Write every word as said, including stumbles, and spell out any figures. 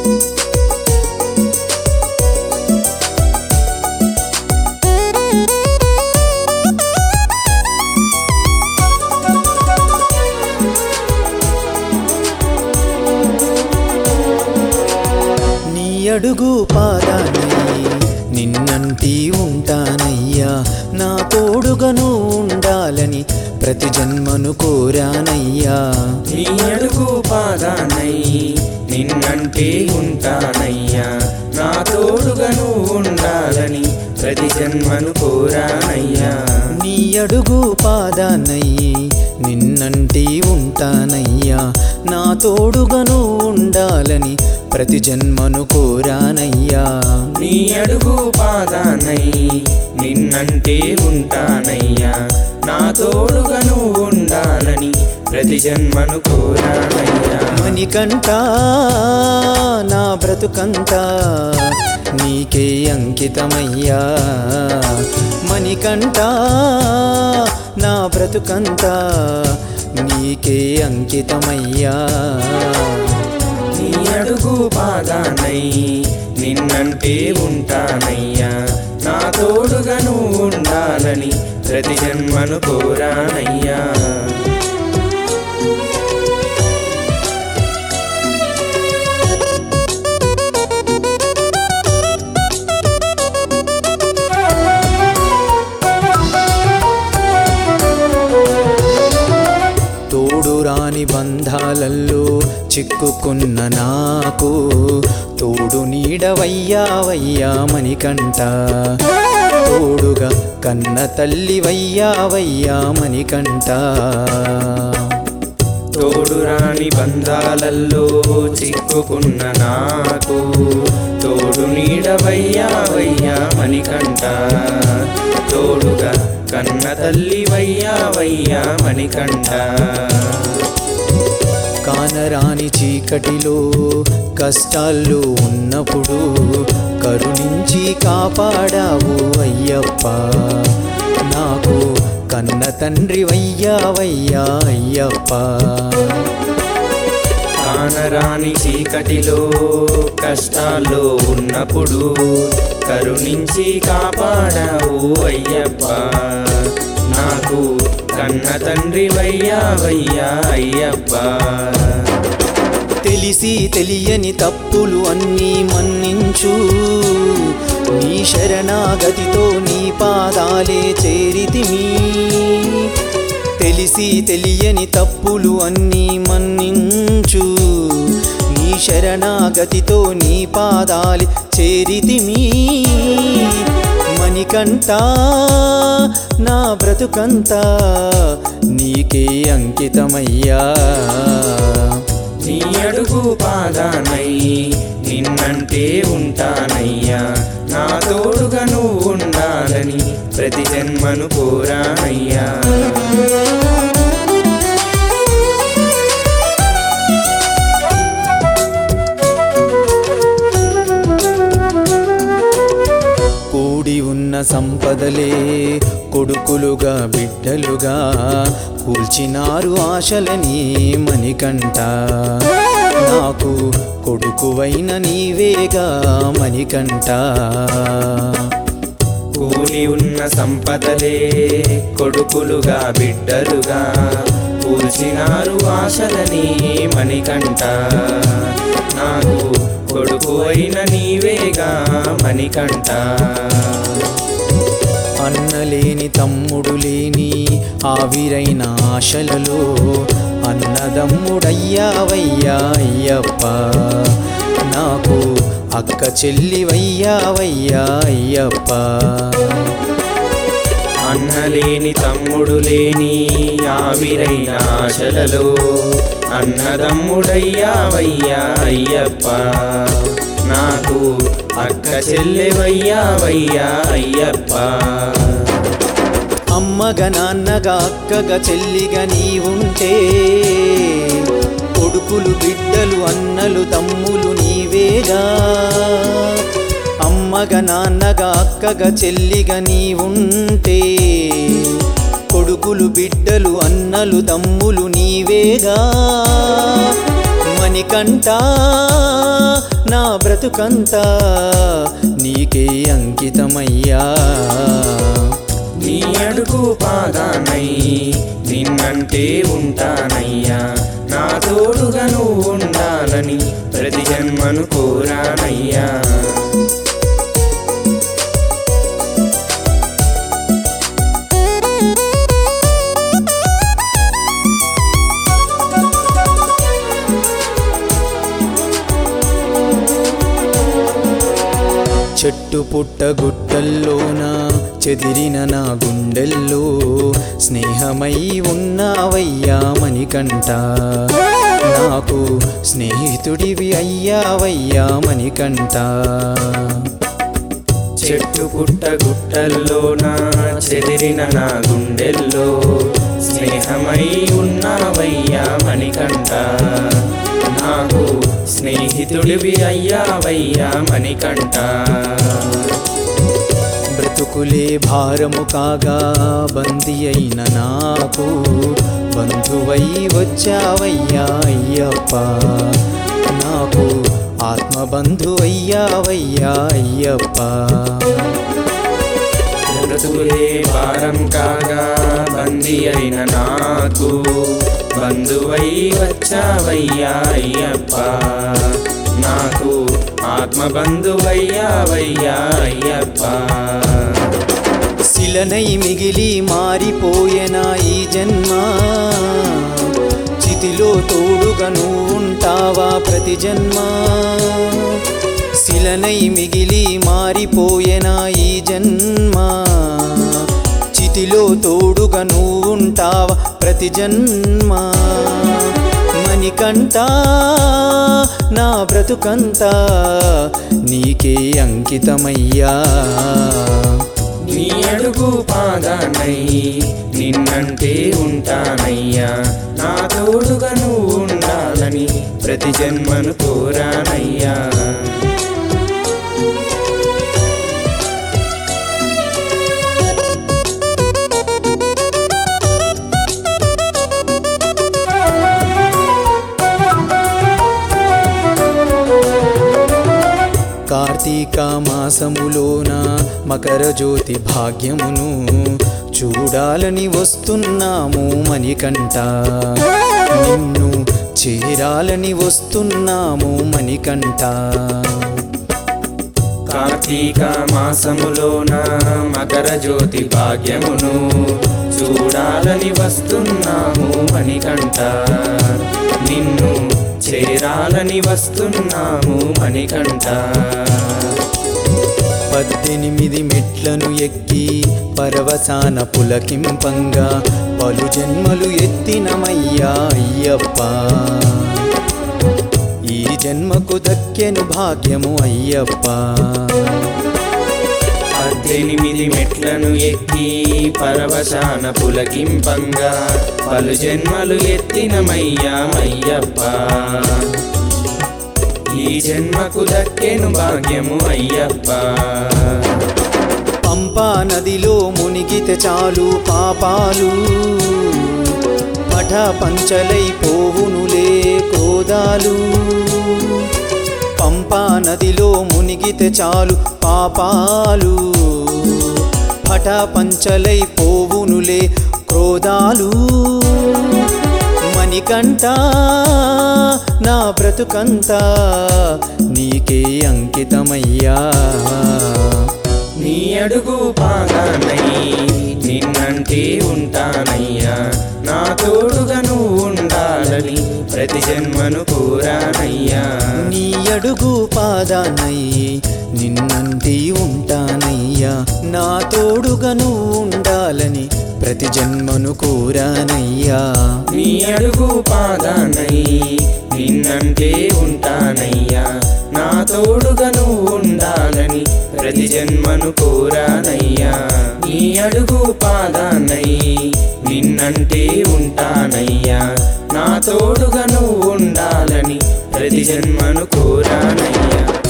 అడుగు పాదానై నిన్నంటి ఉంటానయ్యా నా తోడుగను ఉండాలని ప్రతి జన్మను కోరానయ్యా నీ అడుగు పాదానై నిన్నంటి ఉంటానయ్యా నా తోడుగను ఉండాలని ప్రతి జన్మను కోరానయ్యా నీ అడుగు పాదానై నిన్నంటి ఉంటానయ్యా నా తోడుగను ఉండాలని ప్రతి జన్మను కోరానయ్యా నీ అడుగు పాదానై నిన్నంటే ఉంటానయ్యా నా తోడుగను ఉండాలని ప్రతి జన్మను కోరానయ్యా మణికంఠ నా బ్రతుకంతా నీకే అంకితమయ్యా మణికంఠ నా బ్రతుకంతా నీకే అంకితమయ్యా నీ అడుగు పాదానై నిన్నంటే ఉంటానయ్యా నా తోడుగను ఉండాలని ప్రతి జన్మను కోరానయ్యా తోడురాని బంధాలల్లో చిక్కుకున్న నాకు తోడు నీడవయ్యావయ్యా మణికంఠ తోడుగా కన్న తల్లివయ్యావయ్యా మణికంఠ తోడురాని బంధాలల్లో చిక్కుకున్న నాకు తోడు నీడవయ్యావయ్యా మణికంఠ తోడుగా కన్న తల్లివయ్యావయ్యా మణికంఠ కానరాని చీకటిలో కష్టాల్లో ఉన్నప్పుడు కరుణించి కాపాడావు అయ్యప్ప నాకు కన్న తండ్రి వయ్యావయ్యా అయ్యప్ప కానరాని చీకటిలో కష్టాల్లో ఉన్నప్పుడు కరుణించి కాపాడావు అయ్యప్ప నాకు కన్న తండ్రి వయ్యావయ్యా అయ్యప్ప తెలిసి తెలియని తప్పులు అన్నీ మన్నించు నీ శరణాగతితో నీ పాదాలే చేరితిమి తెలిసి తెలియని తప్పులు అన్నీ మన్నించు నీ శరణాగతితో నీ పాదాలే చేరితిమి మణికంఠ నా బ్రతుకంతా నీకే అంకితమయ్యా నీ అడుగు పాదానై నిన్నంటే ఉంటానయ్యా నా తోడుగను ఉండాలని ప్రతి జన్మను కోరానయ్యా కూడి ఉన్న సంపదలే కొడుకులుగా బిడ్డలుగా కూల్చినారు ఆశలని మణికంఠ నాకు కొడుకువైన నీవేగా మణికంఠ కూలి ఉన్న సంపదలే కొడుకులుగా బిడ్డలుగా కూల్చినారు ఆశలని మణికంఠ నాకు కొడుకు అయిన నీవేగా మణికంఠ అన్నలేని తమ్ముడు లేని ఆవిరైన ఆశలలో అన్నదమ్ముడయ్యావయ్యా అయ్యప్ప నాకు అక్క చెల్లివయ్యావయ్యా అయ్యప్ప అన్నలేని తమ్ముడు లేని ఆవిరైన ఆశలలో అన్నదమ్ముడయ్యావయ్యా అయ్యప్ప నాకు అక్క చెల్లెవయ్యావయ్యా అయ్యప్ప అమ్మగా నాన్నగా అక్కగా చెల్లిగా నీవుంటే కొడుకులు బిడ్డలు అన్నలు తమ్ములు నీవేగా అమ్మగా నాన్నగా అక్కగా చెల్లిగా నీవుంటే కొడుకులు బిడ్డలు అన్నలు తమ్ములు నీవేగా మణికంఠ నా బ్రతుకంతా నీకే అంకితమయ్యా. నీ అడుగు పాదానై నిన్నంటే ఉంటానయ్యా, నా తోడుగా నువ్వు ఉండాలని ప్రతి జన్మను కోరానయ్యా. చెట్టు పుట్ట గుట్టల్లోన చెదిరిన నా గుండెల్లో స్నేహమై ఉన్నావయ్యా మణికంఠ, నాకు స్నేహితుడివి అయ్యావయ్యా మణికంఠ. చెట్టు పుట్ట గుట్టల్లోన చెదిరిన నా గుండెల్లో స్నేహమై ఉన్నావయ్యా మణికంఠ, నాకు స్నేహితుడివి అయ్యావయ్యా మణికంఠ. బ్రతుకులే భారము కాగా బందీ అయిన నాకు బంధువై వచ్చావయ్యా అయ్యప్ప, నాకు ఆత్మబంధు అయ్యావయ్యా అయ్యప్ప. బ్రతుకులే భారం కాగా బందీ అయిన నాకు బంధువై వచ్చావయ్యా అయ్యప్ప, నాకు ఆత్మబంధువయ్యావయ్యా అయ్యప్ప. శిలనై మిగిలి మారిపోయేనా ఈ జన్మ, చితిలో తోడుగా నువ్వు ఉంటావా ప్రతి జన్మ. శిలనై మిగిలి మారిపోయేనా ఈ జన్మ, చితిలో తోడుగా నువ్వు ఉంటావా ప్రతి జన్మ. మణికంఠ నా బ్రతుకంతా నీకే అంకితమయ్యా. నీ అడుగు పాదానై నిన్నంటే ఉంటానయ్యా, నా తోడుగా నువ్వు ఉండాలని ప్రతి జన్మను కోరానయ్యా. కార్తీక మాసములోన మకర జ్యోతి భాగ్యమును చూడాలని వస్తున్నాము మణికంఠ, నిన్ను చేరాలని వస్తున్నాము మణికంఠ. కార్తీక మాసములోన మకర జ్యోతి భాగ్యమును చూడాలని వస్తున్నాము మణికంఠ, నిన్ను చేరాలని వస్తున్నాము మణికంఠ. పద్దెనిమిది మెట్లను ఎక్కి పరవశాన పులకింపంగా పలు జన్మలు ఎత్తినమయ్యా అయ్యప్ప, ఈ జన్మకు దక్కెను భాగ్యము అయ్యప్ప. పద్దెనిమిది మెట్లను ఎక్కి పరవశాన పులకింపంగా పలు జన్మలు ఎత్తినమయ్యా అయ్యప్ప, ఈ జన్మకు దక్కెను భాగ్యము అయ్యప్ప. పంపా నదిలో మునిగితే చాలు పాపాలు పఠ పంచలై పోవునులే క్రోధాలు. పంపా నదిలో మునిగితే చాలు పాపాలు పఠ పంచలై పోవునులే క్రోధాలు. మణికంఠ నా బ్రతుకంతా నీకే అంకితమయ్యా. నీ అడుగు పాదానై నిన్నంటే ఉంటానయ్యా, నా తోడుగా నువ్వు ఉండాలని ప్రతి జన్మను కోరానయ్యా. నీ అడుగు పాదానై నిన్నంటి ఉంటానయ్యా, నా తోడుగా నువ్వు ఉండాలని ప్రతి జన్మను కోరానయ్యా. నీ అడుగు పాదానై నిన్నంటే ఉంటానయ్యా, నా తోడుగా నువ్వు ఉండాలని ప్రతి జన్మను కోరానయ్యా. నీ అడుగు పాదానై నిన్నంటే ఉంటానయ్యా, నా తోడుగా నువ్వు ఉండాలని ప్రతి జన్మను కోరానయ్యా.